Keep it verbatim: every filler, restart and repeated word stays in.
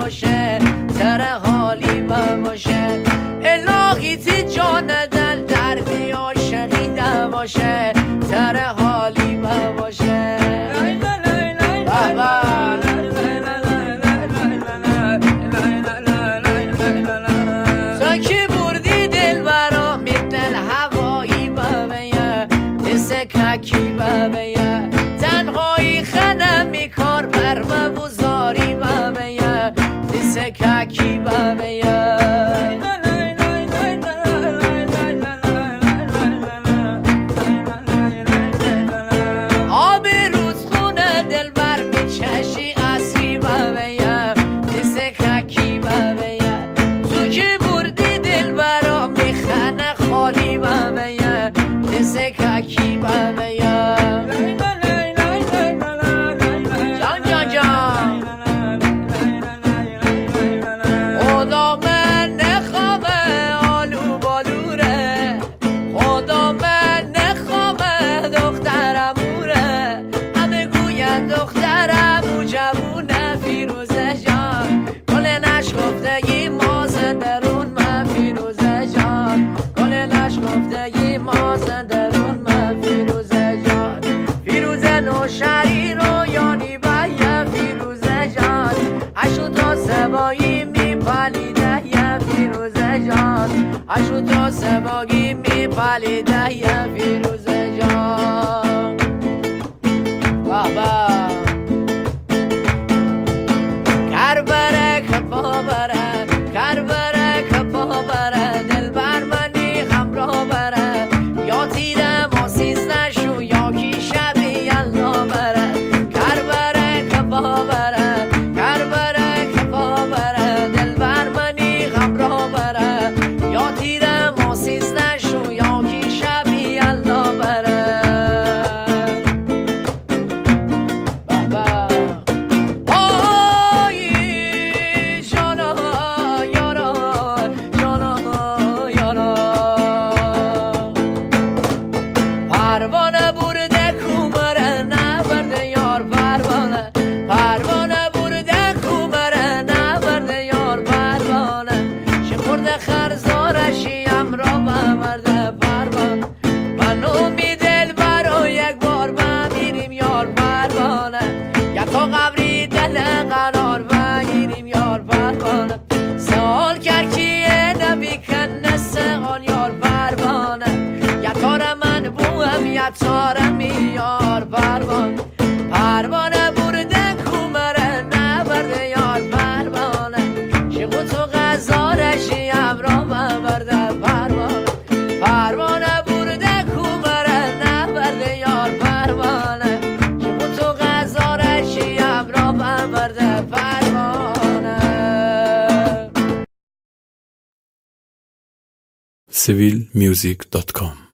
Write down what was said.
باشه سر حالی باشه الهی تی جان دل دردی عاشقی باشه سر حالی باشه تو که بردی دل برا میتن هوایی بابیه دست ککی بابیه تنهایی خنم میکار بر بزاری بابیه دست ککی بابیه ککی بابیا جان جان جان خدا من نخوامه آلو بالوره خدا من نخوامه دخترموره همه گوین دخترمو جوونه فیروزه جان گل نشگفتگی ما زندرون من فیروزه جان گل نشگفتگی ما زندرون شری رو یانی باید فیروزه جان اشو تا سبایی می پالیده یا فیروزه جان اشو تا سبایی می پالیده یا فیروزه جان بابا کر بره کپا بره کر بره کپا بره دل بر منی همراه بره یا تیره ما سیزده شو یا کی شبی الله بره کر بره کپا بره کر بره کپا بره دل بر منی همراه بره یا تیره ما سیزده شو یا کی شبی الله بره بابا آی جانا یارا جانا یارا پروانه برده کومره نبرده یار پروانه پروانه برده کومره نبرده یار پروانه شمرده خرزارشی امرا ببرده پروانه من امید دل برا یک بار بمیریم یار پروانه یکا قبری دل قرار بگیریم یار پروانه سوال کرد کیه نبی کنه سوال یار پروانه یکار من بوهم یکارم یار پروانه پروانه برده کومره نبرده یار پروانه شگو تو غزارشی امرا ببرده پروانه پروانه برده کومره نبرده یار پروانه شگو تو غزارشی امرا ببرده پروانه سیویل میوزیک دات کام